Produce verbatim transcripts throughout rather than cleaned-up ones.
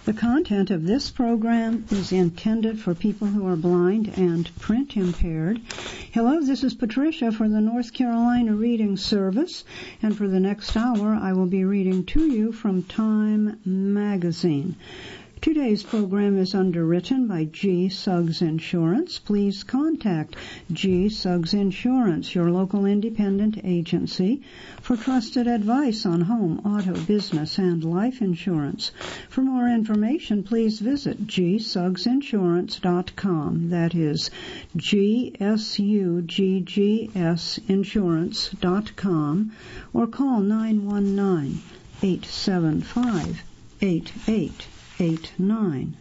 The content of this program is intended for people who are blind and print impaired. Hello, this is Patricia for the North Carolina Reading Service, and for the next hour I will be reading to you from Time Magazine. Today's program is underwritten by G. Suggs Insurance. Please contact G. Suggs Insurance, your local independent agency, for trusted advice on home, auto, business, and life insurance. For more information, please visit g suggs insurance dot com. That is G S U G G S insurance dot com, or call nine one nine, eight seven five, eight eight eight nine.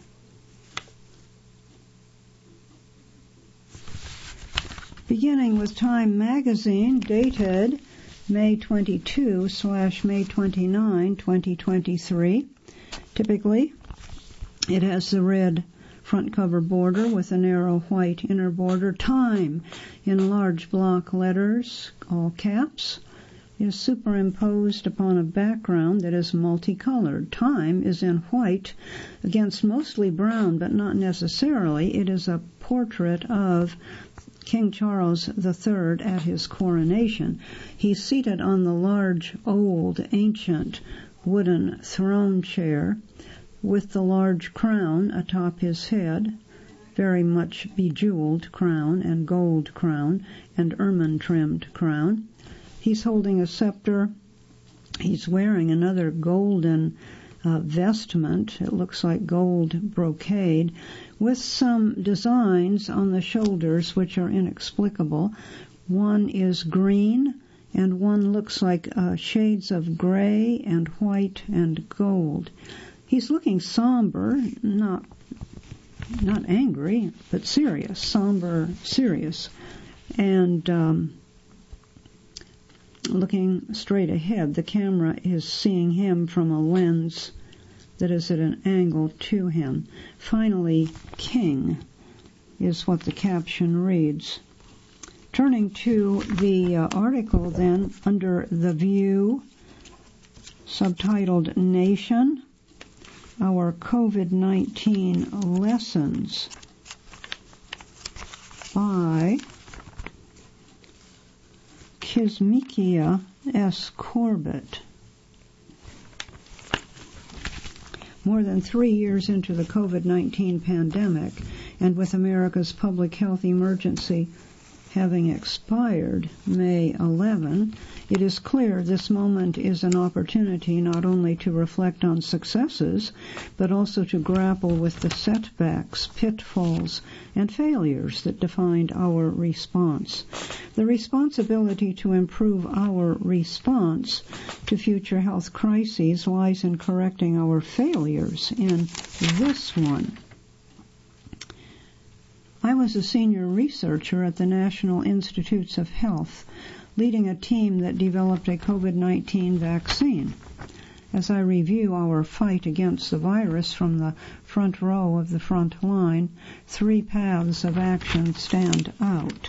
Beginning with Time Magazine, dated May twenty-second slash May twenty-ninth, twenty twenty-three. Typically, it has the red front cover border with a narrow white inner border. Time, in large block letters, all caps, is superimposed upon a background that is multicolored. Time is in white against mostly brown, but not necessarily. It is a portrait of King Charles the Third at his coronation. He's seated on the large, old, ancient wooden throne chair with the large crown atop his head, very much bejeweled crown and gold crown and ermine-trimmed crown. He's holding a scepter. He's wearing another golden uh, vestment. It looks like gold brocade, with some designs on the shoulders which are inexplicable. One is green, and one looks like uh, shades of gray and white and gold. He's looking somber, not not angry, but serious, somber, serious, and um, looking straight ahead. The camera is seeing him from a lens that is at an angle to him. Finally, King is what the caption reads. Turning to the uh, article then, under The View, subtitled Nation, Our COVID nineteen Lessons, by Kizzmekia S. Corbett. More than three years into the COVID nineteen pandemic, and with America's public health emergency having expired May eleventh, it is clear this moment is an opportunity not only to reflect on successes, but also to grapple with the setbacks, pitfalls, and failures that defined our response. The responsibility to improve our response to future health crises lies in correcting our failures in this one. I was a senior researcher at the National Institutes of Health, leading a team that developed a COVID nineteen vaccine. As I review our fight against the virus from the front row of the front line, three paths of action stand out.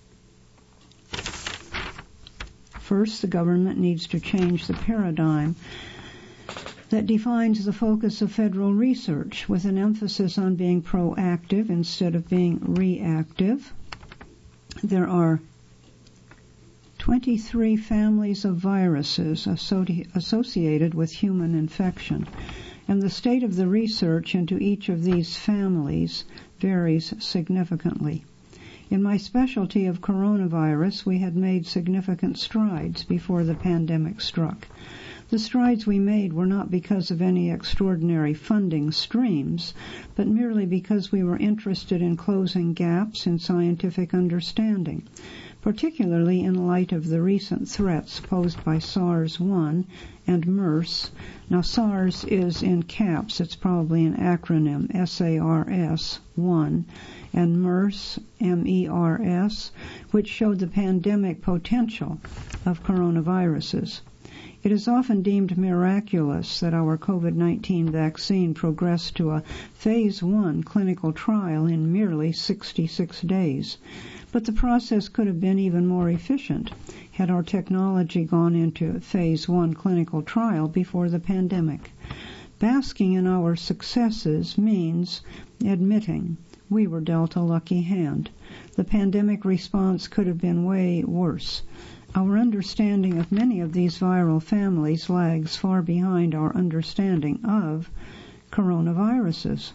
First, the government needs to change the paradigm that defines the focus of federal research, with an emphasis on being proactive instead of being reactive. There are twenty-three families of viruses associated with human infection, and the state of the research into each of these families varies significantly. In my specialty of coronavirus, we had made significant strides before the pandemic struck. The strides we made were not because of any extraordinary funding streams, but merely because we were interested in closing gaps in scientific understanding, particularly in light of the recent threats posed by SARS one and MERS. Now, SARS is in caps. It's probably an acronym, S A R S one, and MERS, M E R S, which showed the pandemic potential of coronaviruses. It is often deemed miraculous that our COVID nineteen vaccine progressed to a phase one clinical trial in merely sixty-six days. But the process could have been even more efficient had our technology gone into phase one clinical trial before the pandemic. Basking in our successes means admitting we were dealt a lucky hand. The pandemic response could have been way worse. Our understanding of many of these viral families lags far behind our understanding of coronaviruses.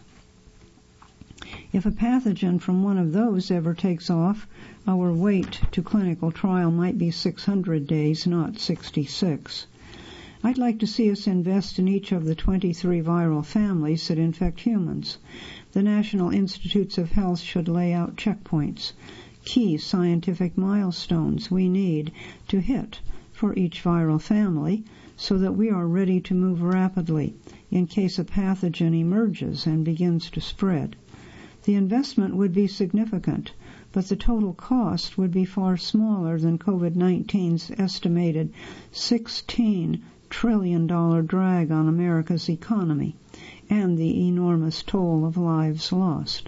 If a pathogen from one of those ever takes off, our wait to clinical trial might be six hundred days, not sixty-six. I'd like to see us invest in each of the twenty-three viral families that infect humans. The National Institutes of Health should lay out checkpoints, key scientific milestones we need to hit for each viral family so that we are ready to move rapidly in case a pathogen emerges and begins to spread. The investment would be significant, but the total cost would be far smaller than COVID nineteen's estimated sixteen trillion dollars drag on America's economy and the enormous toll of lives lost.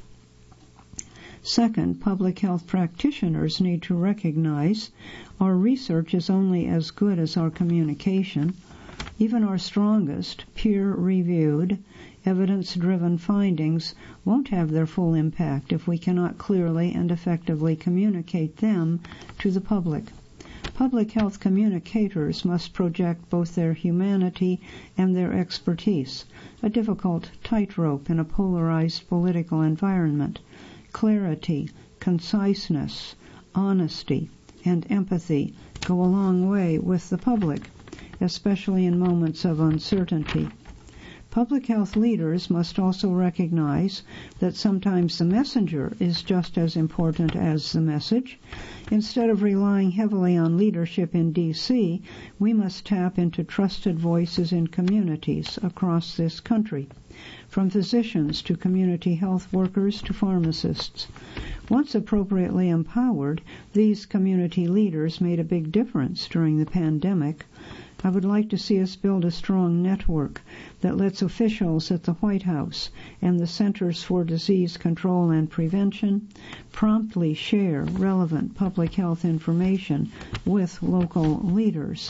Second, public health practitioners need to recognize our research is only as good as our communication. Even our strongest, peer-reviewed, evidence-driven findings won't have their full impact if we cannot clearly and effectively communicate them to the public. Public health communicators must project both their humanity and their expertise, a difficult tightrope in a polarized political environment. Clarity, conciseness, honesty, and empathy go a long way with the public, especially in moments of uncertainty. Public health leaders must also recognize that sometimes the messenger is just as important as the message. Instead of relying heavily on leadership in D C, we must tap into trusted voices in communities across this country, from physicians to community health workers to pharmacists. Once appropriately empowered, these community leaders made a big difference during the pandemic. I would like to see us build a strong network that lets officials at the White House and the Centers for Disease Control and Prevention promptly share relevant public health information with local leaders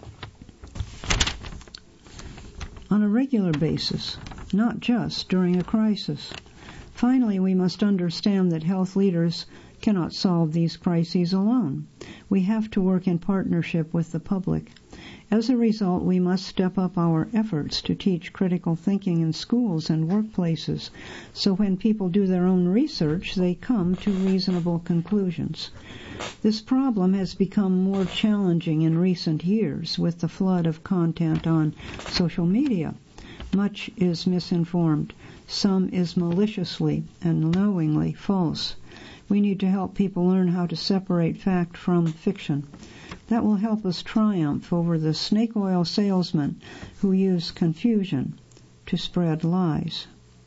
on a regular basis, not just during a crisis. Finally, we must understand that health leaders cannot solve these crises alone. We have to work in partnership with the public. As a result, we must step up our efforts to teach critical thinking in schools and workplaces, so when people do their own research, they come to reasonable conclusions. This problem has become more challenging in recent years with the flood of content on social media. Much is misinformed. Some is maliciously and knowingly false. We need to help people learn how to separate fact from fiction. That will help us triumph over the snake oil salesmen who use confusion to spread lies.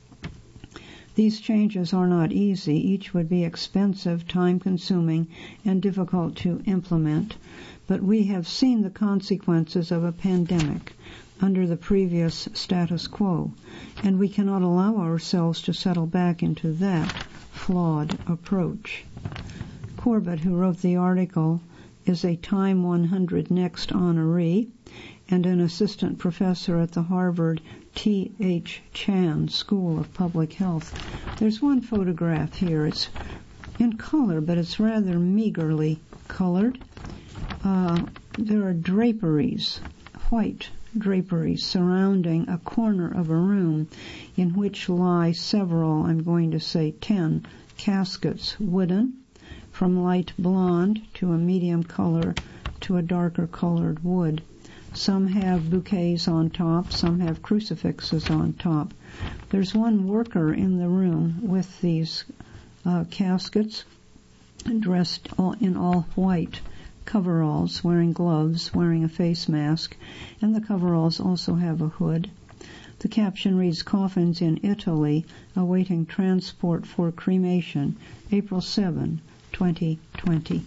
These changes are not easy. Each would be expensive, time-consuming, and difficult to implement. But we have seen the consequences of a pandemic under the previous status quo, and we cannot allow ourselves to settle back into that flawed approach. Corbett, who wrote the article, is a Time one hundred Next honoree and an assistant professor at the Harvard T H Chan School of Public Health. There's one photograph here. It's in color, but it's rather meagerly colored. Uh, there are draperies, white draperies, surrounding a corner of a room in which lie several, I'm going to say ten, caskets, wooden, from light blonde to a medium color to a darker colored wood. Some have bouquets on top, some have crucifixes on top. There's one worker in the room with these uh, caskets, dressed all, in all white coveralls, wearing gloves, wearing a face mask, and the coveralls also have a hood. The caption reads, "Coffins in Italy awaiting transport for cremation, April seventh, twenty twenty.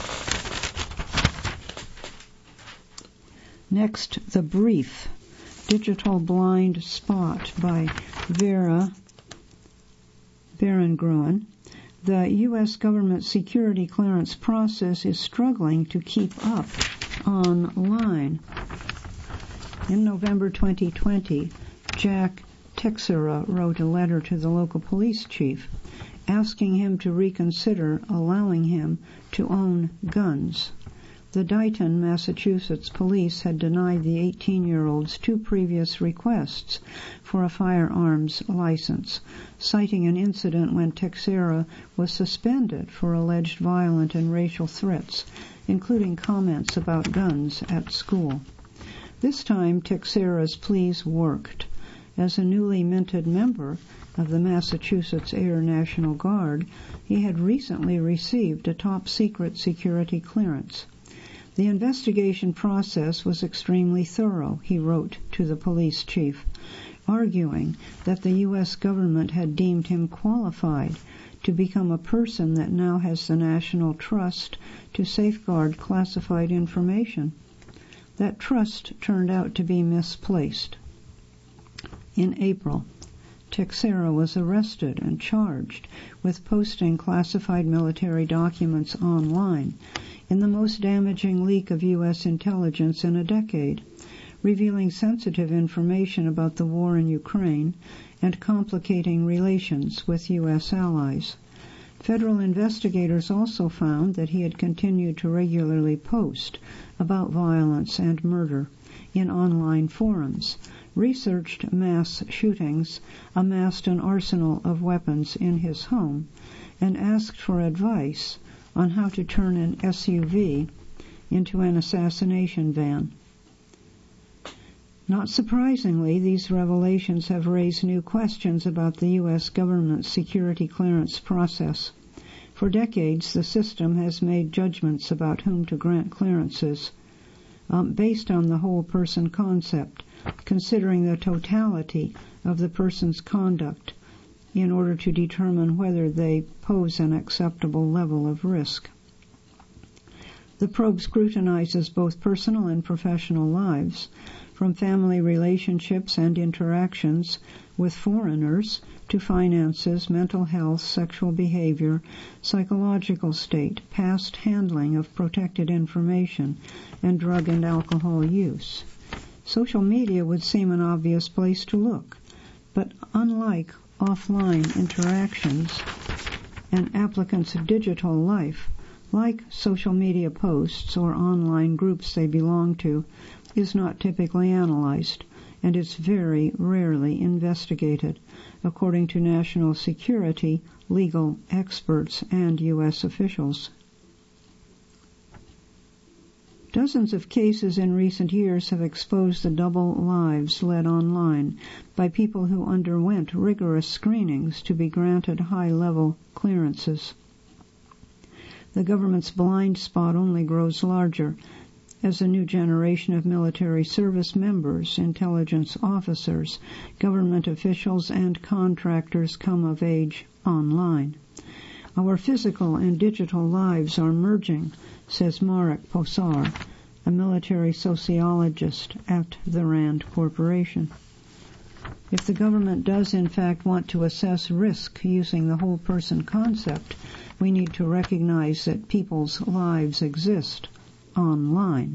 Next, The Brief, Digital Blind Spot by Vera Berengruen. The U S government security clearance process is struggling to keep up online. In November twenty twenty, Jack Teixeira wrote a letter to the local police chief asking him to reconsider allowing him to own guns. The Dighton, Massachusetts police had denied the eighteen-year-old's two previous requests for a firearms license, citing an incident when Teixeira was suspended for alleged violent and racial threats, including comments about guns at school. This time, Teixeira's pleas worked. As a newly minted member of the Massachusetts Air National Guard, he had recently received a top-secret security clearance. The investigation process was extremely thorough, he wrote to the police chief, arguing that the U S government had deemed him qualified to become a person that now has the national trust to safeguard classified information. That trust turned out to be misplaced. In April, Teixeira was arrested and charged with posting classified military documents online in the most damaging leak of U S intelligence in a decade, revealing sensitive information about the war in Ukraine and complicating relations with U S allies. Federal investigators also found that he had continued to regularly post about violence and murder in online forums, researched mass shootings, amassed an arsenal of weapons in his home, and asked for advice on how to turn an S U V into an assassination van. Not surprisingly, these revelations have raised new questions about the U S government's security clearance process. For decades, the system has made judgments about whom to grant clearances um, based on the whole person concept, considering the totality of the person's conduct in order to determine whether they pose an acceptable level of risk. The probe scrutinizes both personal and professional lives, from family relationships and interactions with foreigners to finances, mental health, sexual behavior, psychological state, past handling of protected information, and drug and alcohol use. Social media would seem an obvious place to look, but unlike offline interactions, an applicant's digital life, like social media posts or online groups they belong to, is not typically analyzed, and is very rarely investigated, according to national security, legal experts, and U S officials. Dozens of cases in recent years have exposed the double lives led online by people who underwent rigorous screenings to be granted high-level clearances. The government's blind spot only grows larger as a new generation of military service members, intelligence officers, government officials, and contractors come of age online. Our physical and digital lives are merging, says Marek Posar, a military sociologist at the RAND Corporation. If the government does in fact want to assess risk using the whole person concept, we need to recognize that people's lives exist online.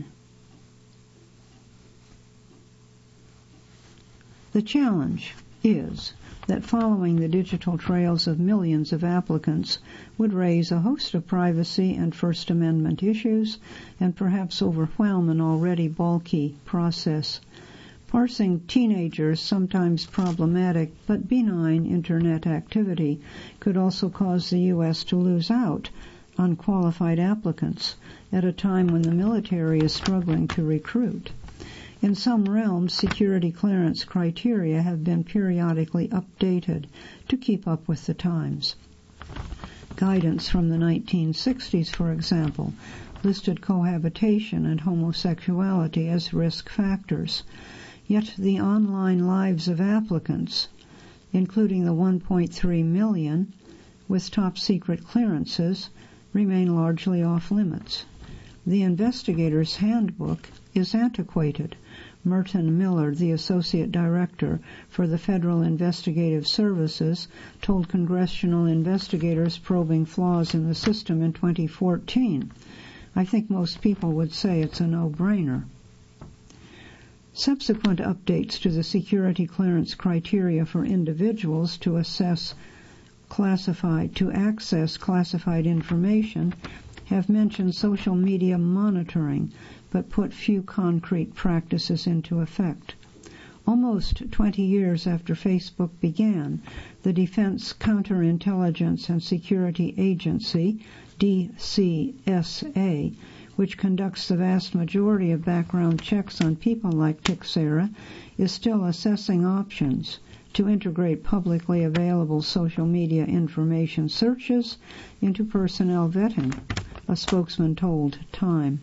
The challenge is that following the digital trails of millions of applicants would raise a host of privacy and First Amendment issues and perhaps overwhelm an already bulky process. Parsing teenagers' sometimes problematic but benign Internet activity could also cause the U S to lose out on qualified applicants at a time when the military is struggling to recruit. In some realms, security clearance criteria have been periodically updated to keep up with the times. Guidance from the nineteen sixties, for example, listed cohabitation and homosexuality as risk factors. Yet the online lives of applicants, including the one point three million with top-secret clearances, remain largely off-limits. The investigator's handbook is antiquated. Merton Miller, the Associate Director for the Federal Investigative Services, told congressional investigators probing flaws in the system in twenty fourteen. I think most people would say it's a no-brainer. Subsequent updates to the security clearance criteria for individuals to assess classified, to access classified information have mentioned social media monitoring, but put few concrete practices into effect. Almost twenty years after Facebook began, the Defense Counterintelligence and Security Agency, D C S A, which conducts the vast majority of background checks on people like Tixera, is still assessing options to integrate publicly available social media information searches into personnel vetting, a spokesman told Time.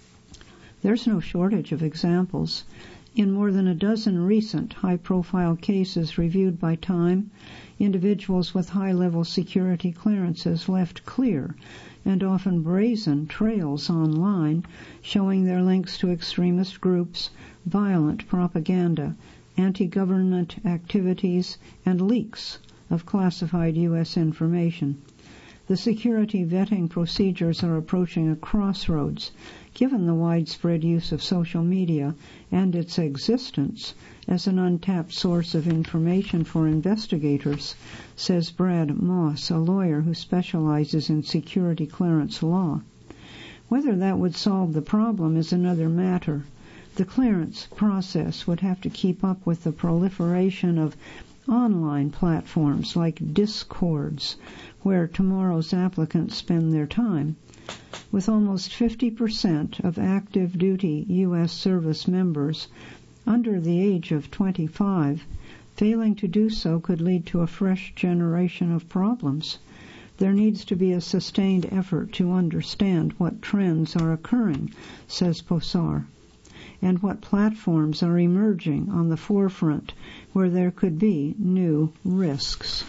There's no shortage of examples. In more than a dozen recent high-profile cases reviewed by Time, individuals with high-level security clearances left clear and often brazen trails online showing their links to extremist groups, violent propaganda, anti-government activities, and leaks of classified U S information. The security vetting procedures are approaching a crossroads, given the widespread use of social media and its existence as an untapped source of information for investigators, says Brad Moss, a lawyer who specializes in security clearance law. Whether that would solve the problem is another matter. The clearance process would have to keep up with the proliferation of online platforms like Discords, where tomorrow's applicants spend their time. With almost fifty percent of active duty U S service members under the age of twenty-five, failing to do so could lead to a fresh generation of problems. There needs to be a sustained effort to understand what trends are occurring, says Posar, and what platforms are emerging on the forefront where there could be new risks.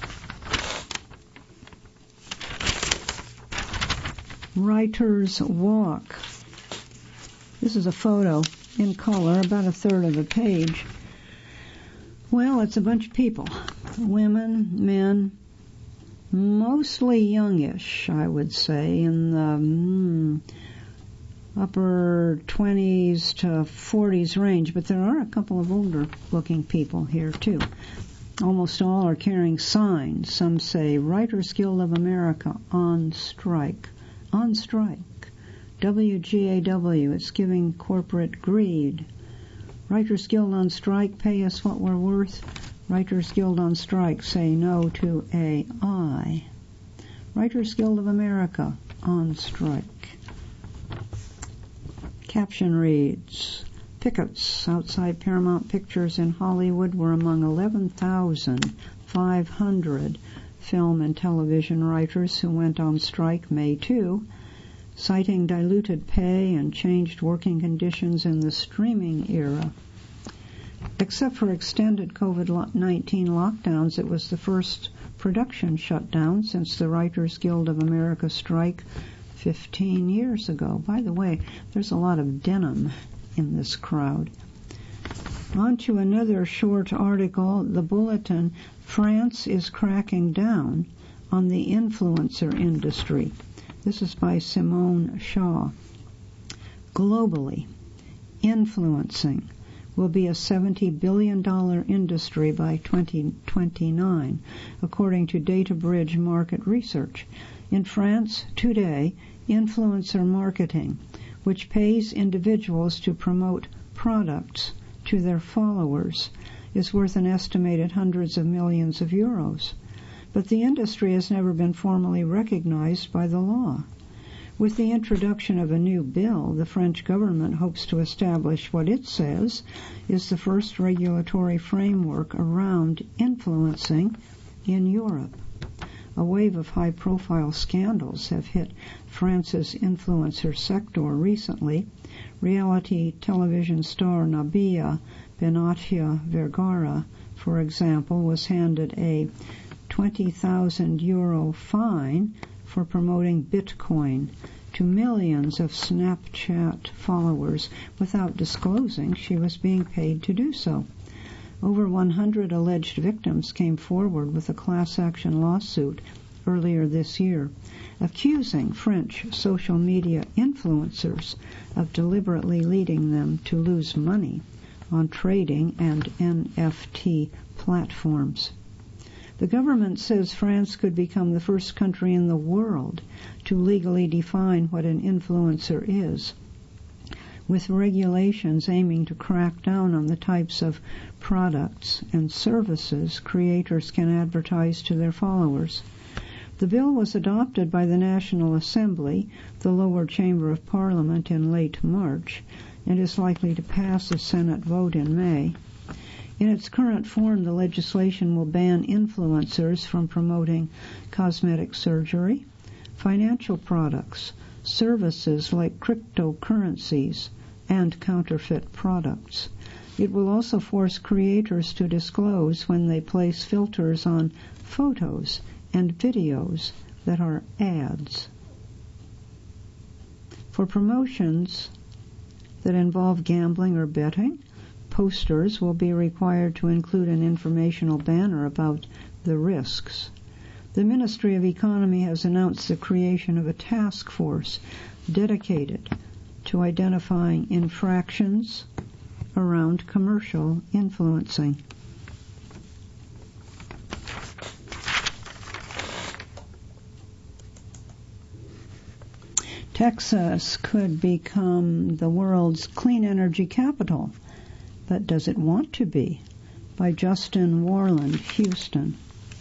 Writer's Walk. This is a photo in color, about a third of the page. Well, it's a bunch of people, women, men, mostly youngish, I would say, in the mm, upper twenties to forties range, but there are a couple of older-looking people here, too. Almost all are carrying signs. Some say, Writers Guild of America on strike. On strike. W G A W, it's giving corporate greed. Writers Guild on strike, pay us what we're worth. Writers Guild on strike, say no to A I. Writers Guild of America on strike. Caption reads, pickets outside Paramount Pictures in Hollywood were among eleven thousand five hundred film and television writers who went on strike May second, citing diluted pay and changed working conditions in the streaming era. Except for extended COVID nineteen lockdowns, it was the first production shutdown since the Writers Guild of America strike fifteen years ago. By the way, there's a lot of denim in this crowd. On to another short article, The Bulletin. France is cracking down on the influencer industry. This is by Simone Shaw. Globally, influencing will be a seventy billion dollars industry by twenty twenty-nine, according to DataBridge Market Research. In France, today, influencer marketing, which pays individuals to promote products to their followers, is worth an estimated hundreds of millions of euros. But the industry has never been formally recognized by the law. With the introduction of a new bill, the French government hopes to establish what it says is the first regulatory framework around influencing in Europe. A wave of high-profile scandals have hit France's influencer sector recently. Reality television star Nabila Benatia Vergara, for example, was handed a twenty thousand euro fine for promoting Bitcoin to millions of Snapchat followers without disclosing she was being paid to do so. Over one hundred alleged victims came forward with a class action lawsuit earlier this year, accusing French social media influencers of deliberately leading them to lose money on trading and N F T platforms. The government says France could become the first country in the world to legally define what an influencer is, with regulations aiming to crack down on the types of products and services creators can advertise to their followers. The bill was adopted by the National Assembly, the lower chamber of Parliament, in late March, and is likely to pass a Senate vote in May. In its current form, the legislation will ban influencers from promoting cosmetic surgery, financial products, services like cryptocurrencies, and counterfeit products. It will also force creators to disclose when they place filters on photos and videos that are ads. For promotions that involve gambling or betting, posters will be required to include an informational banner about the risks. The Ministry of Economy has announced the creation of a task force dedicated to identifying infractions around commercial influencing. Texas could become the world's clean energy capital, but does it want to be? By Justin Warland, Houston.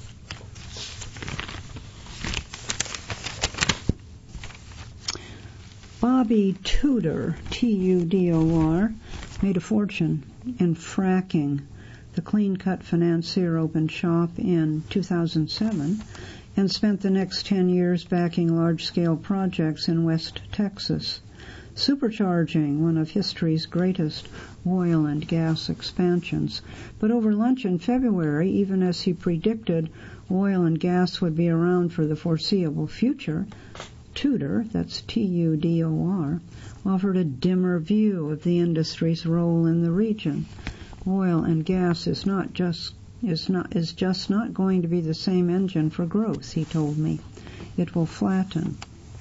Bobby Tudor, T U D O R, made a fortune in fracking. The clean-cut financier opened shop in two thousand seven and spent the next ten years backing large-scale projects in West Texas, supercharging one of history's greatest oil and gas expansions. But over lunch in February, even as he predicted oil and gas would be around for the foreseeable future, Tudor, that's T U D O R, offered a dimmer view of the industry's role in the region. Oil and gas is not just is not is just not going to be the same engine for growth, he told me. It will flatten,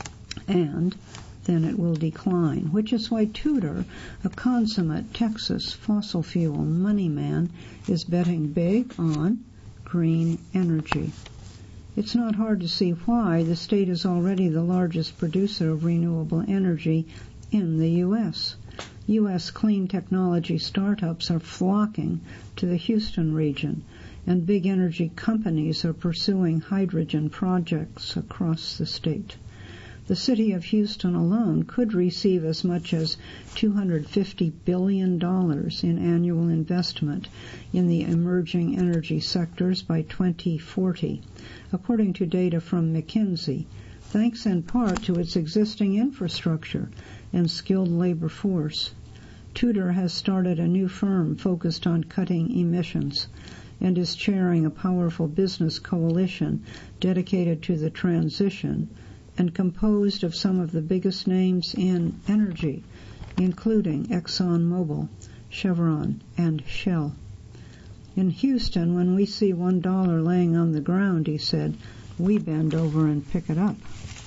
and then it will decline, which is why Tudor, a consummate Texas fossil fuel money man, is betting big on green energy. It's not hard to see why. The state is already the largest producer of renewable energy in the U S U S clean technology startups are flocking to the Houston region, and big energy companies are pursuing hydrogen projects across the state. The city of Houston alone could receive as much as two hundred fifty billion dollars in annual investment in the emerging energy sectors by twenty forty, according to data from McKinsey, thanks in part to its existing infrastructure and skilled labor force. Tudor has started a new firm focused on cutting emissions and is chairing a powerful business coalition dedicated to the transition and composed of some of the biggest names in energy, including ExxonMobil, Chevron, and Shell. In Houston, when we see one dollar laying on the ground, he said, we bend over and pick it up.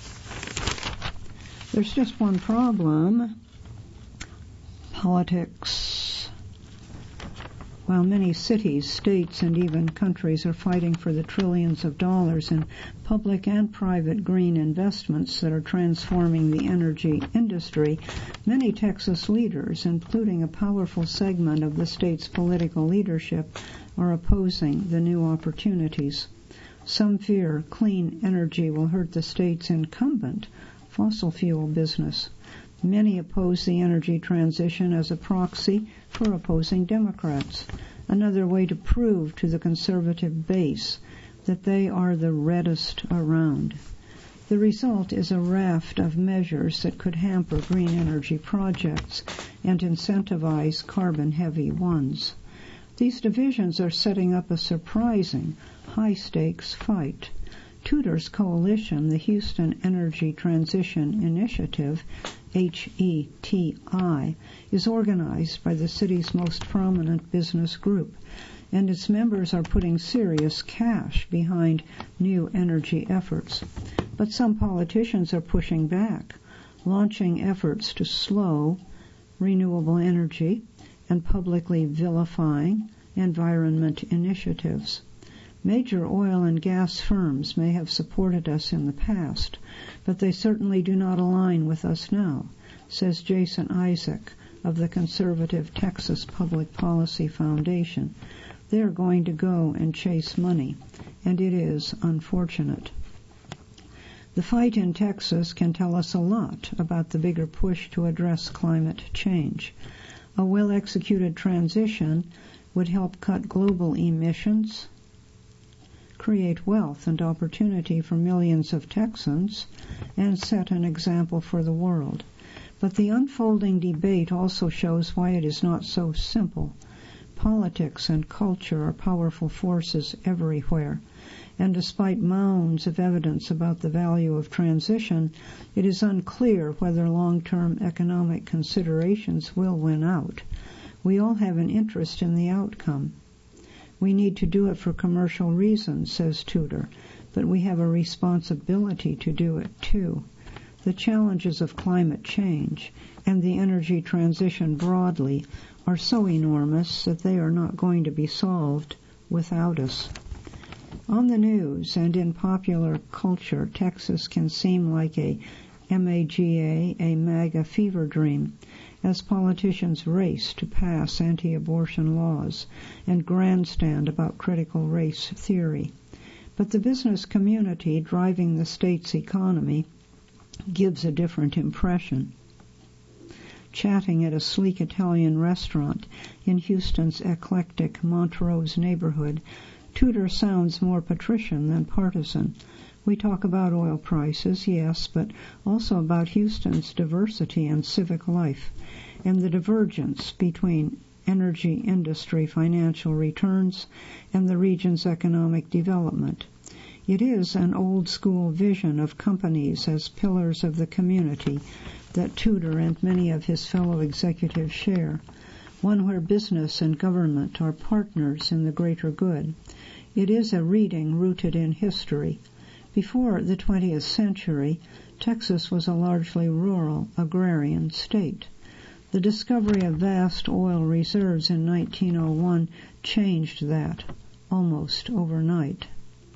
There's just one problem. Politics. While many cities, states, and even countries are fighting for the trillions of dollars in public and private green investments that are transforming the energy industry, many Texas leaders, including a powerful segment of the state's political leadership, are opposing the new opportunities. Some fear clean energy will hurt the state's incumbent fossil fuel business. Many oppose the energy transition as a proxy for opposing Democrats, another way to prove to the conservative base that they are the reddest around. The result is a raft of measures that could hamper green energy projects and incentivize carbon-heavy ones. These divisions are setting up a surprising, high-stakes fight. Tudor's coalition, the Houston Energy Transition Initiative, H E T I, is organized by the city's most prominent business group, and its members are putting serious cash behind new energy efforts. But some politicians are pushing back, launching efforts to slow renewable energy and publicly vilifying environment initiatives. Major oil and gas firms may have supported us in the past, but they certainly do not align with us now, says Jason Isaac of the conservative Texas Public Policy Foundation. They are going to go and chase money, and it is unfortunate. The fight in Texas can tell us a lot about the bigger push to address climate change. A well-executed transition would help cut global emissions, create wealth and opportunity for millions of Texans, and set an example for the world. But the unfolding debate also shows why it is not so simple. Politics and culture are powerful forces everywhere, and despite mounds of evidence about the value of transition, it is unclear whether long-term economic considerations will win out. We all have an interest in the outcome. We need to do it for commercial reasons, says Tudor, but we have a responsibility to do it too. The challenges of climate change and the energy transition broadly are so enormous that they are not going to be solved without us. On the news and in popular culture, Texas can seem like a MAGA, a MAGA fever dream, as politicians race to pass anti-abortion laws and grandstand about critical race theory. But the business community driving the state's economy gives a different impression. Chatting at a sleek Italian restaurant in Houston's eclectic Montrose neighborhood, Tudor sounds more patrician than partisan. We talk about oil prices, yes, but also about Houston's diversity and civic life, and the divergence between energy industry financial returns and the region's economic development. It is an old-school vision of companies as pillars of the community that Tudor and many of his fellow executives share, one where business and government are partners in the greater good. It is a reading rooted in history. Before the twentieth century, Texas was a largely rural, agrarian state. The discovery of vast oil reserves in nineteen oh one changed that almost overnight.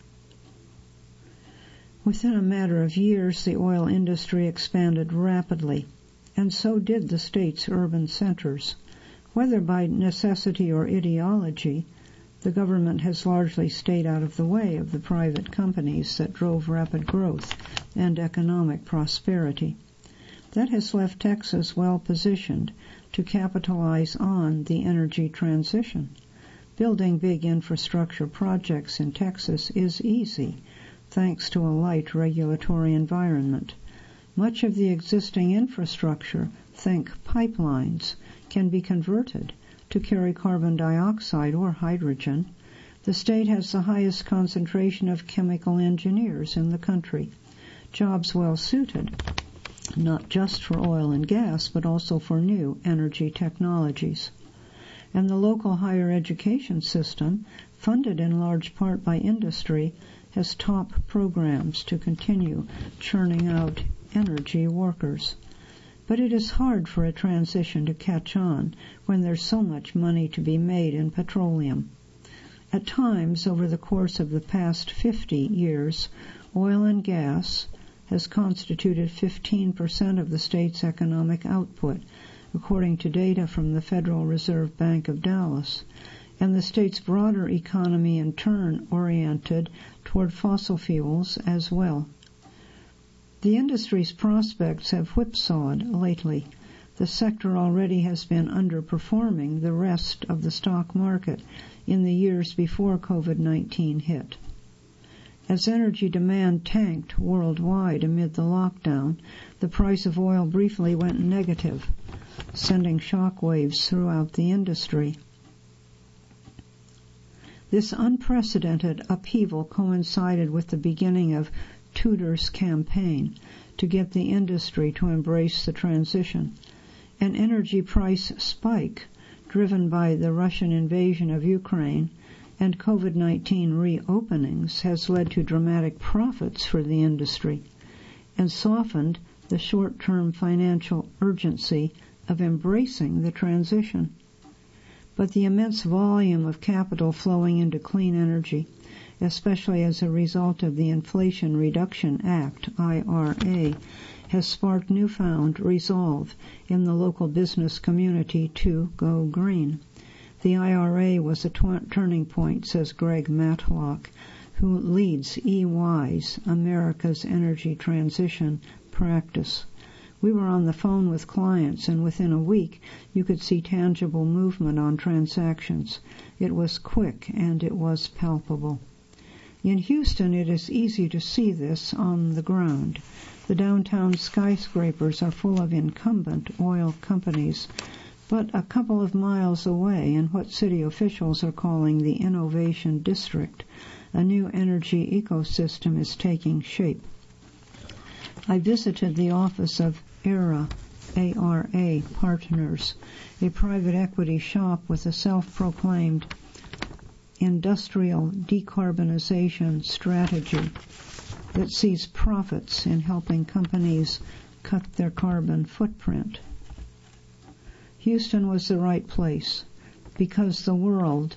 Within a matter of years, the oil industry expanded rapidly, and so did the state's urban centers. Whether by necessity or ideology, the government has largely stayed out of the way of the private companies that drove rapid growth and economic prosperity. That has left Texas well positioned to capitalize on the energy transition. Building big infrastructure projects in Texas is easy, thanks to a light regulatory environment. Much of the existing infrastructure, think pipelines, can be converted to carry carbon dioxide or hydrogen. The state has the highest concentration of chemical engineers in the country, jobs well suited, not just for oil and gas, but also for new energy technologies. And the local higher education system, funded in large part by industry, has top programs to continue churning out energy workers. But it is hard for a transition to catch on when there's so much money to be made in petroleum. At times, over the course of the past fifty years, oil and gas has constituted fifteen percent of the state's economic output, according to data from the Federal Reserve Bank of Dallas, and the state's broader economy in turn oriented toward fossil fuels as well. The industry's prospects have whipsawed lately. The sector already has been underperforming the rest of the stock market in the years before COVID nineteen hit. As energy demand tanked worldwide amid the lockdown, the price of oil briefly went negative, sending shockwaves throughout the industry. This unprecedented upheaval coincided with the beginning of Tudor's campaign to get the industry to embrace the transition. An energy price spike driven by the Russian invasion of Ukraine and COVID nineteen reopenings has led to dramatic profits for the industry and softened the short-term financial urgency of embracing the transition. but the immense volume of capital flowing into clean energy, especially as a result of the Inflation Reduction Act, I R A, has sparked newfound resolve in the local business community to go green. The I R A was a tw- turning point, says Greg Matlock, who leads E Y's America's Energy Transition practice. We were on the phone with clients, and within a week you could see tangible movement on transactions. It was quick and it was palpable. In Houston, it is easy to see this on the ground. The downtown skyscrapers are full of incumbent oil companies, but a couple of miles away, in what city officials are calling the Innovation District, a new energy ecosystem is taking shape. I visited the office of ERA, A R A Partners, a private equity shop with a self-proclaimed industrial decarbonization strategy that sees profits in helping companies cut their carbon footprint. Houston was the right place because the world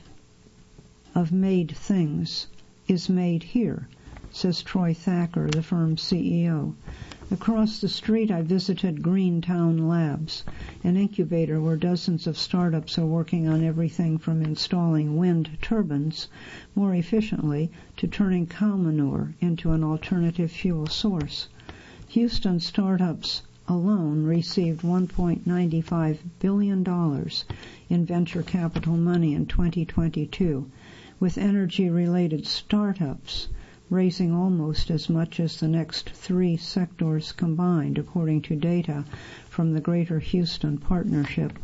of made things is made here, says Troy Thacker, the firm's C E O. Across the street, I visited Greentown Labs, an incubator where dozens of startups are working on everything from installing wind turbines more efficiently to turning cow manure into an alternative fuel source. Houston startups alone received one point nine five billion dollars in venture capital money in twenty twenty-two, with energy-related startups raising almost as much as the next three sectors combined, according to data from the Greater Houston Partnership.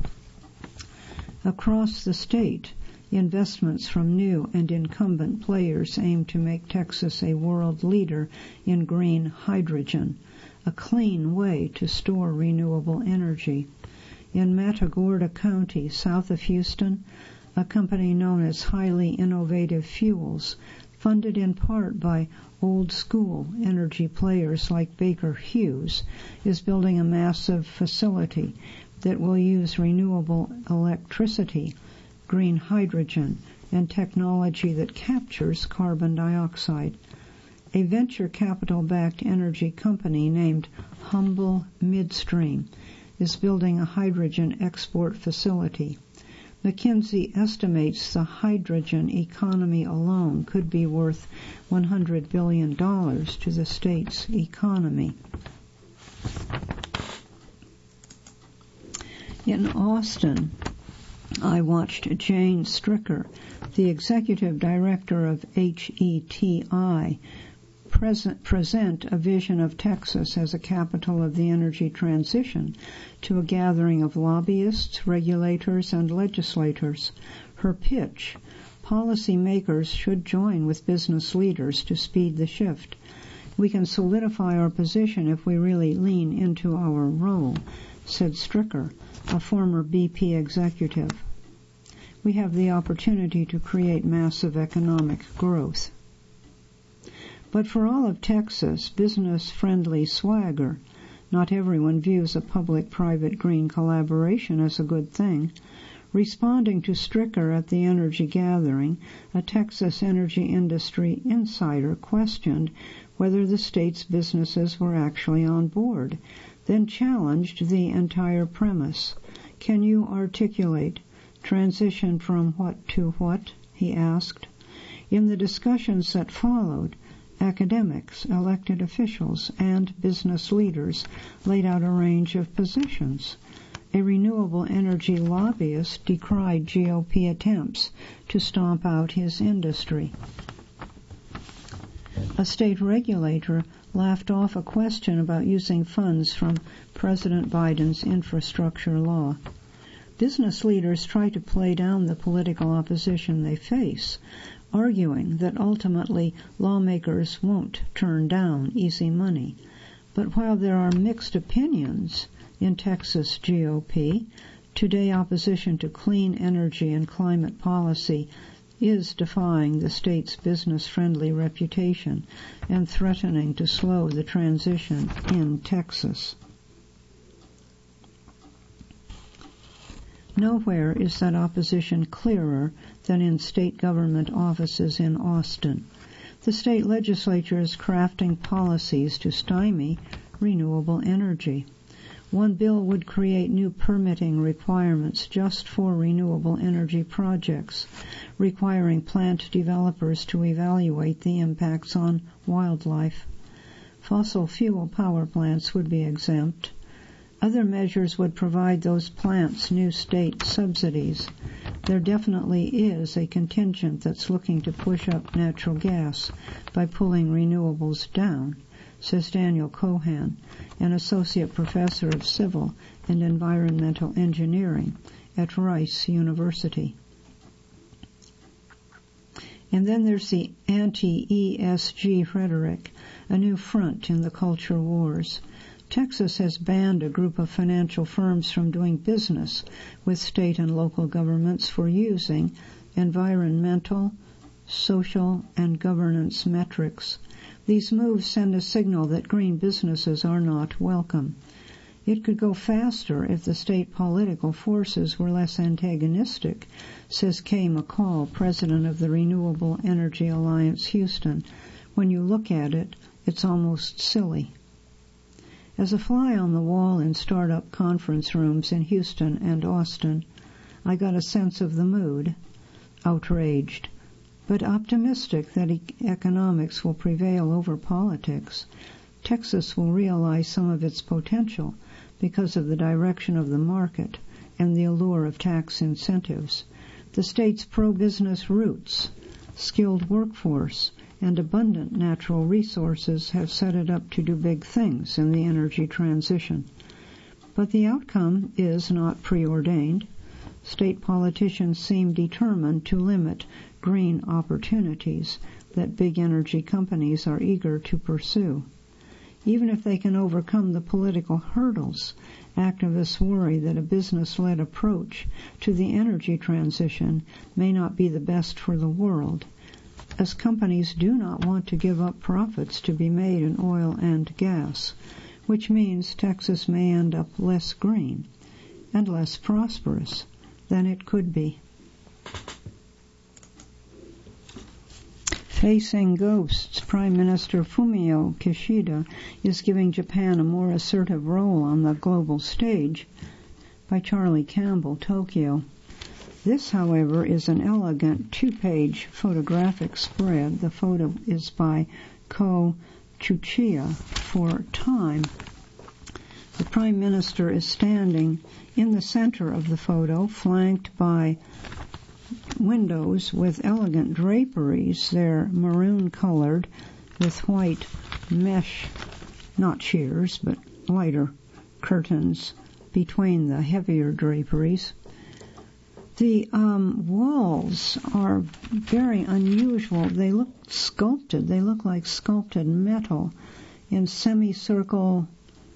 Across the state, investments from new and incumbent players aim to make Texas a world leader in green hydrogen, a clean way to store renewable energy. In Matagorda County, south of Houston, a company known as Highly Innovative Fuels, funded in part by old-school energy players like Baker Hughes, is building a massive facility that will use renewable electricity, green hydrogen, and technology that captures carbon dioxide. A venture capital-backed energy company named Humble Midstream is building a hydrogen export facility. McKinsey estimates the hydrogen economy alone could be worth one hundred billion dollars to the state's economy. In Austin, I watched Jane Stricker, the executive director of H E T I, present, present a vision of Texas as a capital of the energy transition to a gathering of lobbyists, regulators, and legislators. Her pitch: policymakers should join with business leaders to speed the shift. We can solidify our position if we really lean into our role, said Stricker, a former B P executive. We have the opportunity to create massive economic growth. But for all of Texas' business-friendly swagger, not everyone views a public-private green collaboration as a good thing. Responding to Stricker at the energy gathering, a Texas energy industry insider questioned whether the state's businesses were actually on board, then challenged the entire premise. Can you articulate transition from what to what? He asked. In the discussions that followed, academics, elected officials, and business leaders laid out a range of positions. A renewable energy lobbyist decried G O P attempts to stomp out his industry. A state regulator laughed off a question about using funds from President Biden's infrastructure law. Business leaders try to play down the political opposition they face, arguing that ultimately lawmakers won't turn down easy money. But while there are mixed opinions in Texas G O P, today opposition to clean energy and climate policy is defying the state's business-friendly reputation and threatening to slow the transition in Texas. Nowhere is that opposition clearer than in state government offices in Austin. The state legislature is crafting policies to stymie renewable energy. One bill would create new permitting requirements just for renewable energy projects, requiring plant developers to evaluate the impacts on wildlife. Fossil fuel power plants would be exempt. Other measures would provide those plants new state subsidies. There definitely is a contingent that's looking to push up natural gas by pulling renewables down, says Daniel Cohan, an associate professor of civil and environmental engineering at Rice University. And then there's the anti-E S G rhetoric, a new front in the culture wars. Texas has banned a group of financial firms from doing business with state and local governments for using environmental, social, and governance metrics. These moves send a signal that green businesses are not welcome. It could go faster if the state political forces were less antagonistic, says Kay McCall, president of the Renewable Energy Alliance Houston. When you look at it, it's almost silly. As a fly on the wall in startup conference rooms in Houston and Austin, I got a sense of the mood, outraged, but optimistic that e- economics will prevail over politics. Texas will realize some of its potential because of the direction of the market and the allure of tax incentives. The state's pro-business roots, skilled workforce, and abundant natural resources have set it up to do big things in the energy transition. But the outcome is not preordained. State politicians seem determined to limit green opportunities that big energy companies are eager to pursue. Even if they can overcome the political hurdles, activists worry that a business-led approach to the energy transition may not be the best for the world, as companies do not want to give up profits to be made in oil and gas, which means Texas may end up less green and less prosperous than it could be. Facing ghosts, Prime Minister Fumio Kishida is giving Japan a more assertive role on the global stage, by Charlie Campbell, Tokyo. This, however, is an elegant two-page photographic spread. The photo is by Ko Chuchiya for Time. The Prime Minister is standing in the center of the photo, flanked by windows with elegant draperies. They're maroon-colored with white mesh, not shears, but lighter curtains between the heavier draperies. The um, walls are very unusual. They look sculpted. They look like sculpted metal in semicircle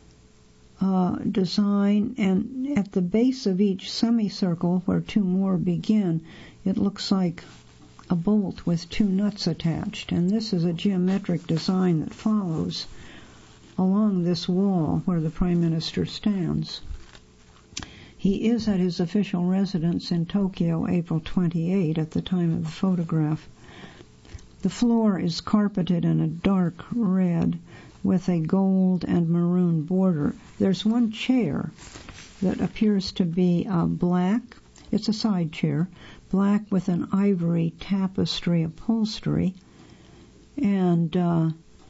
uh, design. And at the base of each semicircle, where two more begin, it looks like a bolt with two nuts attached. And this is a geometric design that follows along this wall where the Prime Minister stands. He is at his official residence in Tokyo, April twenty-eighth, at the time of the photograph. The floor is carpeted in a dark red with a gold and maroon border. There's one chair that appears to be uh, black. It's a side chair, black with an ivory tapestry upholstery. And uh,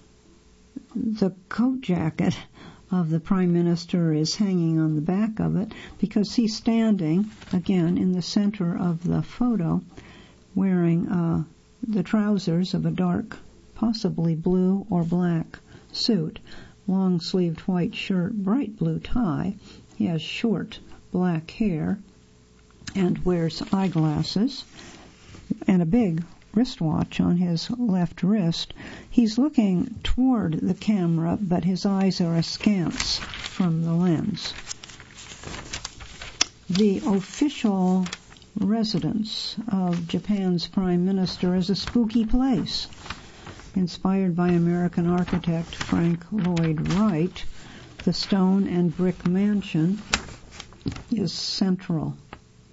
the coat jacket of the Prime Minister is hanging on the back of it because he's standing, again, in the center of the photo, wearing uh, the trousers of a dark, possibly blue or black suit, long-sleeved white shirt, bright blue tie. He has short black hair and wears eyeglasses and a big wristwatch on his left wrist. He's looking toward the camera, but his eyes are askance from the lens. The official residence of Japan's Prime Minister is a spooky place. Inspired by American architect Frank Lloyd Wright, the stone and brick mansion is central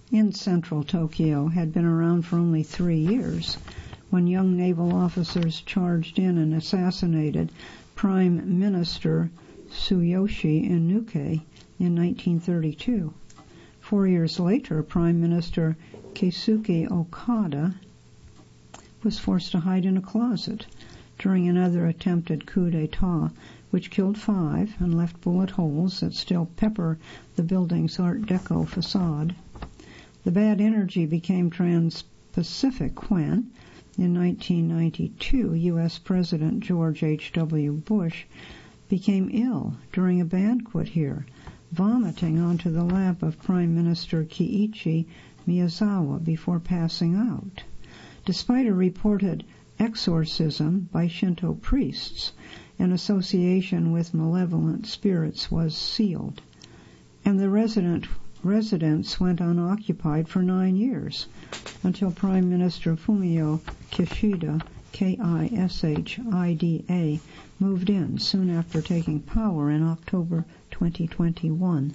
in central Tokyo had been around for only three years when young naval officers charged in and assassinated Prime Minister Tsuyoshi Inukai in nineteen thirty-two. Four years later, Prime Minister Keisuke Okada was forced to hide in a closet during another attempted coup d'etat, which killed five and left bullet holes that still pepper the building's Art Deco facade. The bad energy became trans-Pacific when, in nineteen ninety-two, U S President George H W Bush became ill during a banquet here, vomiting onto the lap of Prime Minister Kiichi Miyazawa before passing out. Despite a reported exorcism by Shinto priests, an association with malevolent spirits was sealed, and the resident residence went unoccupied for nine years until Prime Minister Fumio Kishida, K I S H I D A, moved in soon after taking power in October twenty twenty-one.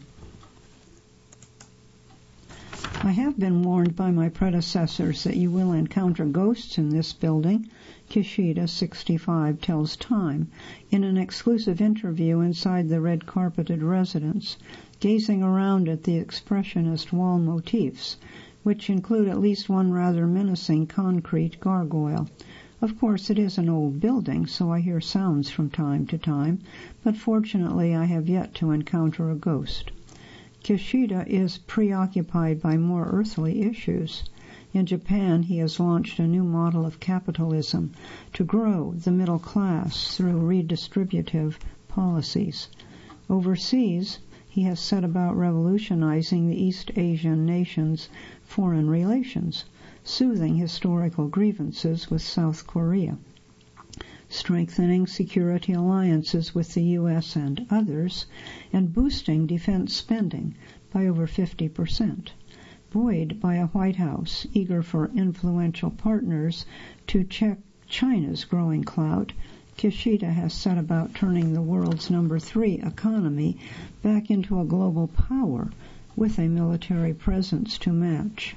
I have been warned by my predecessors that you will encounter ghosts in this building, Kishida, sixty-five, tells Time in an exclusive interview inside the red-carpeted residence, gazing around at the expressionist wall motifs, which include at least one rather menacing concrete gargoyle. Of course, it is an old building, so I hear sounds from time to time, but fortunately I have yet to encounter a ghost. Kishida is preoccupied by more earthly issues. In Japan, he has launched a new model of capitalism to grow the middle class through redistributive policies. Overseas, he has set about revolutionizing the East Asian nations' foreign relations, soothing historical grievances with South Korea, strengthening security alliances with the U S and others, and boosting defense spending by over fifty percent. Buoyed by a White House eager for influential partners to check China's growing clout, Kishida has set about turning the world's number three economy back into a global power with a military presence to match.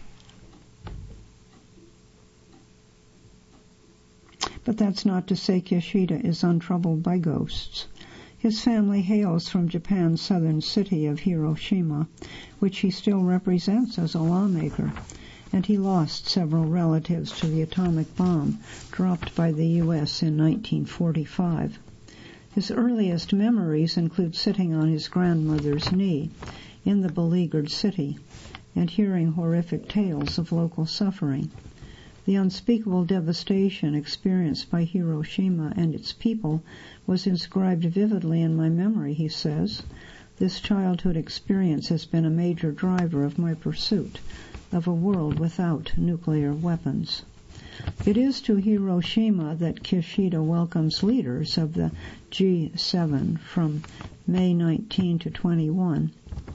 But that's not to say Kishida is untroubled by ghosts. His family hails from Japan's southern city of Hiroshima, which he still represents as a lawmaker, and he lost several relatives to the atomic bomb dropped by the U S in nineteen forty-five. His earliest memories include sitting on his grandmother's knee in the beleaguered city and hearing horrific tales of local suffering. The unspeakable devastation experienced by Hiroshima and its people was inscribed vividly in my memory, he says. This childhood experience has been a major driver of my pursuit of a world without nuclear weapons. It is to Hiroshima that Kishida welcomes leaders of the G seven from May nineteenth to twenty-one,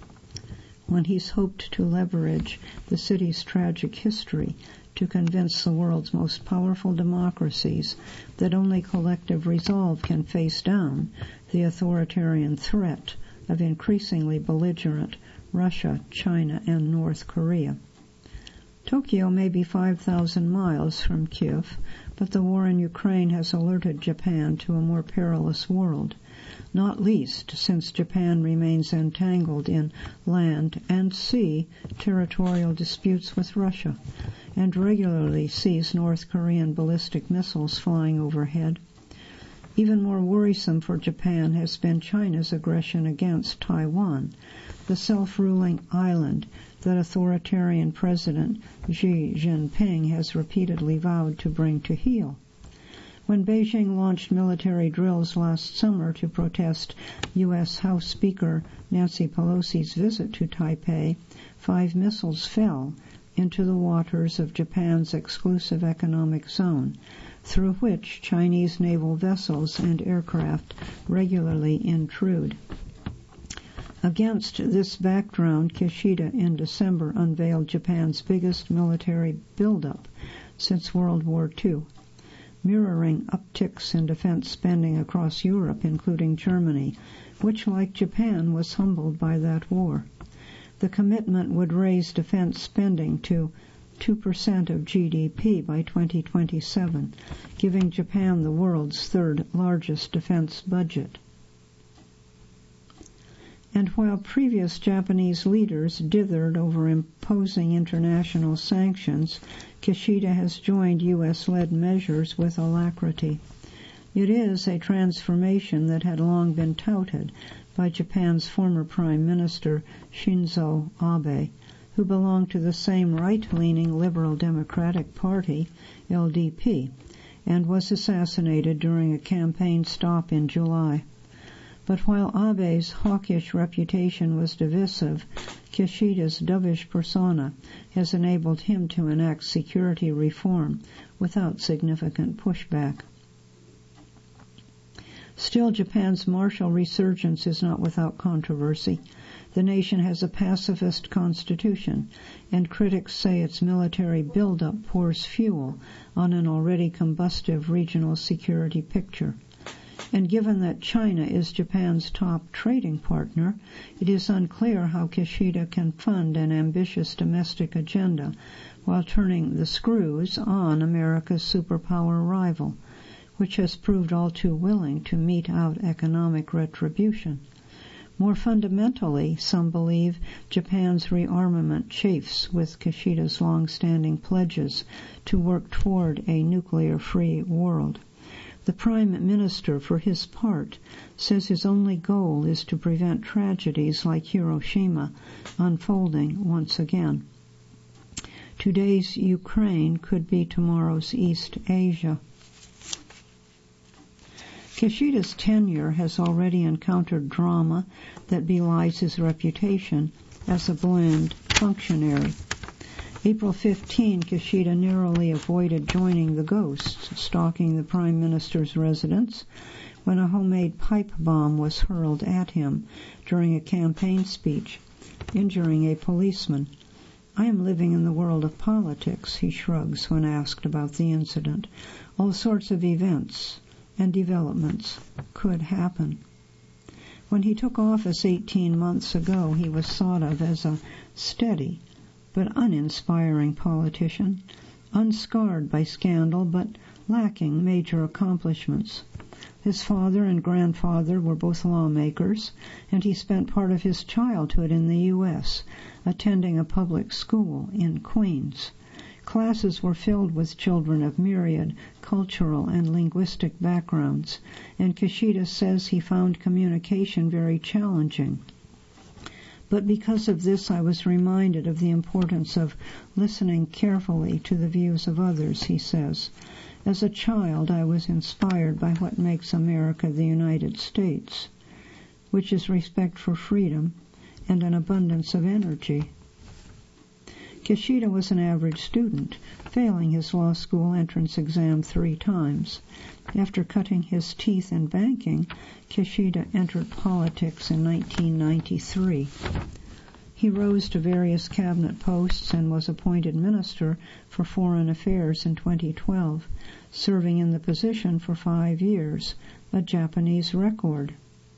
when he's hoped to leverage the city's tragic history to convince the world's most powerful democracies that only collective resolve can face down the authoritarian threat of increasingly belligerent Russia, China, and North Korea. Tokyo may be five thousand miles from Kiev, but the war in Ukraine has alerted Japan to a more perilous world, not least since Japan remains entangled in land and sea territorial disputes with Russia, and regularly sees North Korean ballistic missiles flying overhead. Even more worrisome for Japan has been China's aggression against Taiwan, the self-ruling island that authoritarian President Xi Jinping has repeatedly vowed to bring to heel. When Beijing launched military drills last summer to protest U S House Speaker Nancy Pelosi's visit to Taipei, five missiles fell into the waters of Japan's exclusive economic zone, through which Chinese naval vessels and aircraft regularly intrude. Against this background, Kishida in December unveiled Japan's biggest military buildup since World War Two, mirroring upticks in defense spending across Europe, including Germany, which, like Japan, was humbled by that war. The commitment would raise defense spending to two percent of G D P by twenty twenty-seven, giving Japan the world's third largest defense budget. And while previous Japanese leaders dithered over imposing international sanctions, Kishida has joined U S-led measures with alacrity. It is a transformation that had long been touted by Japan's former Prime Minister Shinzo Abe, who belonged to the same right-leaning Liberal Democratic Party, L D P, and was assassinated during a campaign stop in July. But while Abe's hawkish reputation was divisive, Kishida's dovish persona has enabled him to enact security reform without significant pushback. Still, Japan's martial resurgence is not without controversy. The nation has a pacifist constitution, and critics say its military buildup pours fuel on an already combustive regional security picture. And given that China is Japan's top trading partner, it is unclear how Kishida can fund an ambitious domestic agenda while turning the screws on America's superpower rival, which has proved all too willing to mete out economic retribution. More fundamentally, some believe Japan's rearmament chafes with Kishida's long-standing pledges to work toward a nuclear-free world. The Prime Minister, for his part, says his only goal is to prevent tragedies like Hiroshima unfolding once again. Today's Ukraine could be tomorrow's East Asia. Kishida's tenure has already encountered drama that belies his reputation as a bland functionary. April fifteenth, Kishida narrowly avoided joining the ghosts stalking the Prime Minister's residence when a homemade pipe bomb was hurled at him during a campaign speech, injuring a policeman. "I am living in the world of politics," he shrugs when asked about the incident. "All sorts of events and developments could happen." When he took office eighteen months ago, he was thought of as a steady but uninspiring politician, unscarred by scandal but lacking major accomplishments. His father and grandfather were both lawmakers, and he spent part of his childhood in the U S, attending a public school in Queens. Classes were filled with children of myriad cultural and linguistic backgrounds, and Kishida says he found communication very challenging. But because of this, I was reminded of the importance of listening carefully to the views of others, he says. As a child, I was inspired by what makes America the United States, which is respect for freedom and an abundance of energy. Kishida was an average student, failing his law school entrance exam three times. After cutting his teeth in banking, Kishida entered politics in nineteen ninety-three. He rose to various cabinet posts and was appointed Minister for Foreign Affairs in twenty twelve, serving in the position for five years, a Japanese record.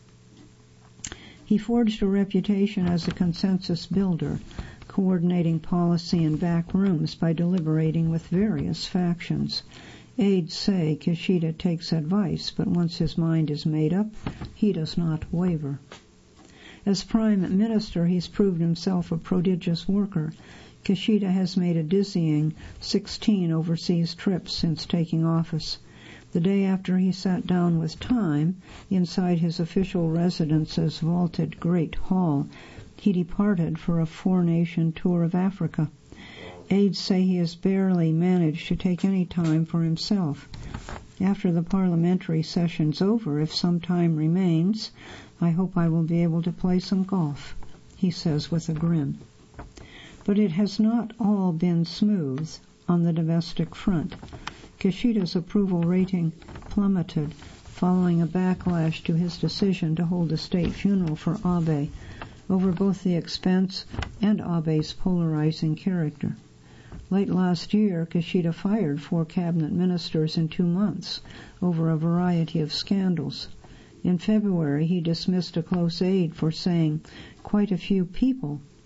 He forged a reputation as a consensus builder, coordinating policy in back rooms by deliberating with various factions. Aides say Kishida takes advice, but once his mind is made up, he does not waver. As Prime Minister, he's proved himself a prodigious worker. Kishida has made a dizzying sixteen overseas trips since taking office. The day after he sat down with Time, inside his official residence's vaulted Great Hall, he departed for a four-nation tour of Africa. Aides say he has barely managed to take any time for himself. After the parliamentary session's over, if some time remains, I hope I will be able to play some golf, he says with a grin. But it has not all been smooth on the domestic front. Kishida's approval rating plummeted following a backlash to his decision to hold a state funeral for Abe, over both the expense and Abe's polarizing character. Late last year, Kishida fired four cabinet ministers in two months over a variety of scandals. In February, he dismissed a close aide for saying quite a few people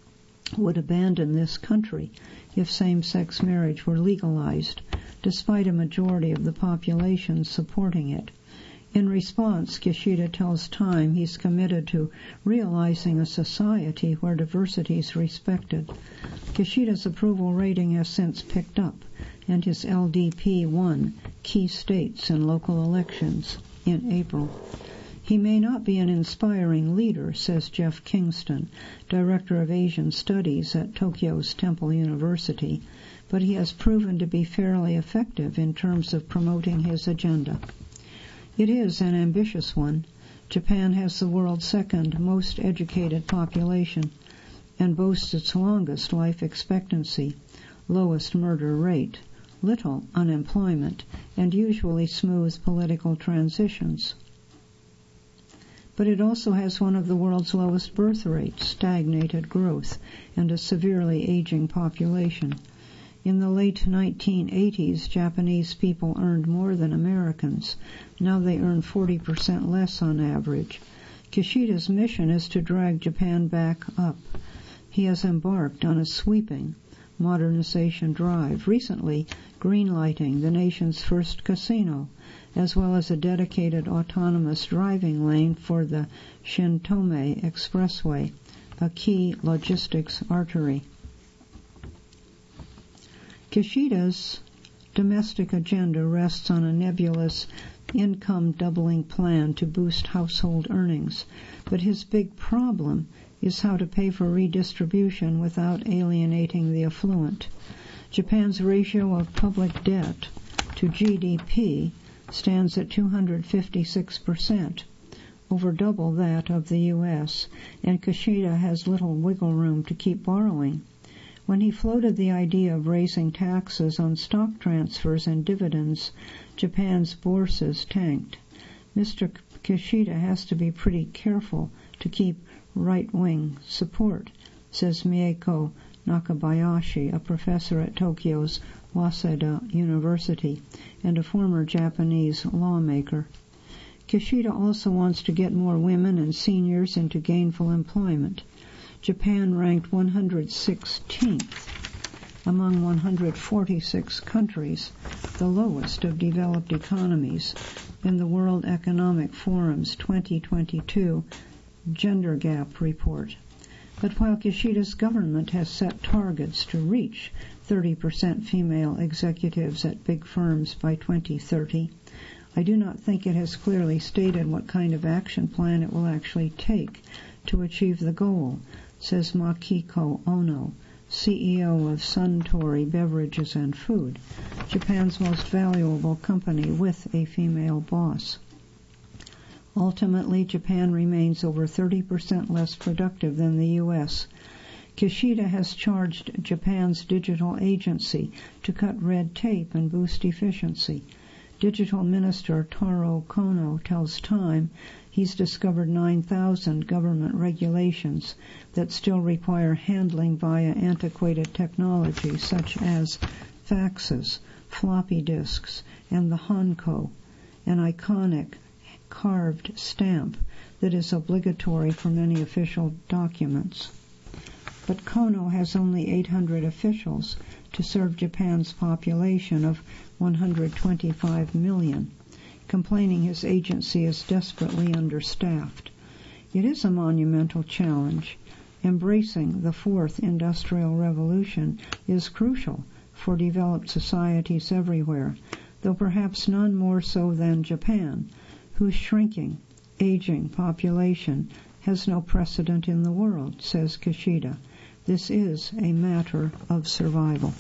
would abandon this country if same-sex marriage were legalized, despite a majority of the population supporting it. In response, Kishida tells Time he's committed to realizing a society where diversity is respected. Kishida's approval rating has since picked up, and his L D P won key states and local elections in April. He may not be an inspiring leader, says Jeff Kingston, Director of Asian Studies at Tokyo's Temple University, but he has proven to be fairly effective in terms of promoting his agenda. It is an ambitious one. Japan has the world's second most educated population and boasts its longest life expectancy, lowest murder rate, little unemployment, and usually smooth political transitions. But it also has one of the world's lowest birth rates, stagnated growth, and a severely aging population. In the late nineteen eighties, Japanese people earned more than Americans. Now they earn forty percent less on average. Kishida's mission is to drag Japan back up. He has embarked on a sweeping modernization drive, recently greenlighting the nation's first casino, as well as a dedicated autonomous driving lane for the Shintome Expressway, a key logistics artery. Kishida's domestic agenda rests on a nebulous income-doubling plan to boost household earnings, but his big problem is how to pay for redistribution without alienating the affluent. Japan's ratio of public debt to G D P stands at two hundred fifty-six percent, over double that of the U S, and Kishida has little wiggle room to keep borrowing. When he floated the idea of raising taxes on stock transfers and dividends, Japan's bourses tanked. Mister Kishida has to be pretty careful to keep right-wing support, says Mieko Nakabayashi, a professor at Tokyo's Waseda University and a former Japanese lawmaker. Kishida also wants to get more women and seniors into gainful employment. Japan ranked one hundred sixteenth among one hundred forty-six countries, the lowest of developed economies, in the World Economic Forum's twenty twenty-two Gender Gap Report. But while Kishida's government has set targets to reach thirty percent female executives at big firms by twenty thirty, I do not think it has clearly stated what kind of action plan it will actually take to achieve the goal, says Makiko Ono, C E O of Suntory Beverages and Food, Japan's most valuable company with a female boss. Ultimately, Japan remains over thirty percent less productive than the U S. Kishida has charged Japan's digital agency to cut red tape and boost efficiency. Digital Minister Taro Kono tells Time he's discovered nine thousand government regulations that still require handling via antiquated technology such as faxes, floppy disks, and the Hanko, an iconic carved stamp that is obligatory for many official documents. But Kono has only eight hundred officials to serve Japan's population of one hundred twenty-five million, complaining his agency is desperately understaffed. It is a monumental challenge. Embracing the fourth industrial revolution is crucial for developed societies everywhere, though perhaps none more so than Japan, whose shrinking, aging population has no precedent in the world, says Kishida. This is a matter of survival.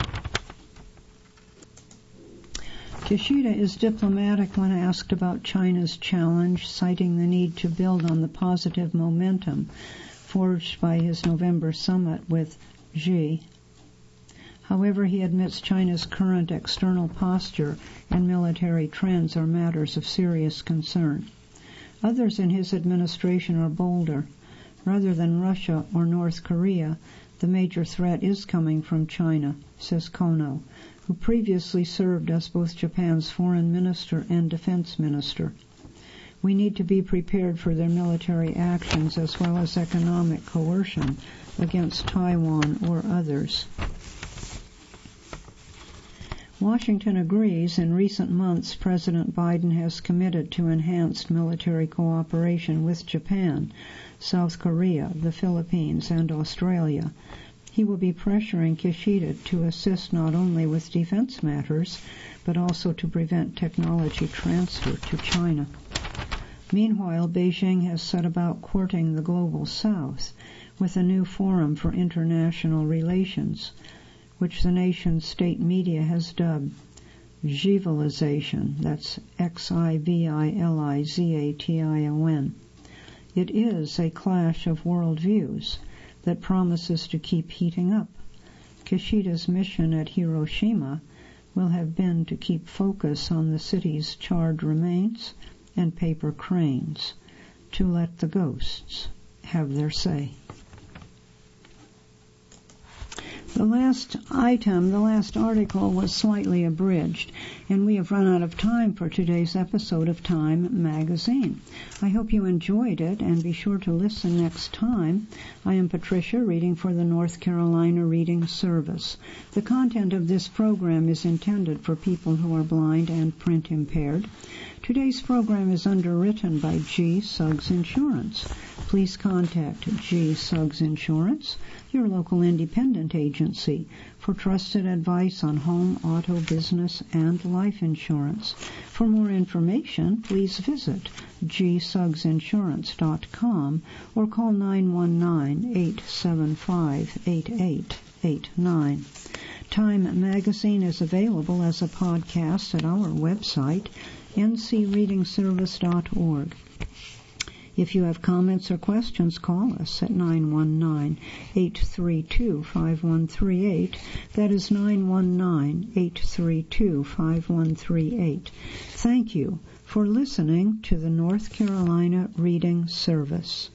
Kishida is diplomatic when asked about China's challenge, citing the need to build on the positive momentum forged by his November summit with Xi. However, he admits China's current external posture and military trends are matters of serious concern. Others in his administration are bolder. Rather than Russia or North Korea, the major threat is coming from China, says Kono, who previously served as both Japan's foreign minister and defense minister. We need to be prepared for their military actions as well as economic coercion against Taiwan or others. Washington agrees. In recent months, President Biden has committed to enhanced military cooperation with Japan, South Korea, the Philippines, and Australia. He will be pressuring Kishida to assist not only with defense matters, but also to prevent technology transfer to China. Meanwhile, Beijing has set about courting the global South with a new forum for international relations, which the nation's state media has dubbed Xivalization. That's X I V I L I Z A T I O N. It is a clash of worldviews that promises to keep heating up. Kishida's mission at Hiroshima will have been to keep focus on the city's charred remains and paper cranes, to let the ghosts have their say. The last item, the last article, was slightly abridged, and we have run out of time for today's episode of Time Magazine. I hope you enjoyed it, and be sure to listen next time. I am Patricia, reading for the North Carolina Reading Service. The content of this program is intended for people who are blind and print impaired. Today's program is underwritten by G. Suggs Insurance. Please contact G. Suggs Insurance, your local independent agency, for trusted advice on home, auto, business, and life insurance. For more information, please visit g suggs insurance dot com or call nine one nine, eight seven five, eight eight eight nine. Time Magazine is available as a podcast at our website, n c reading service dot org. If you have comments or questions, call us at nine one nine, eight three two, five one three eight. That is nine one nine, eight three two, five one three eight. Thank you for listening to the North Carolina Reading Service.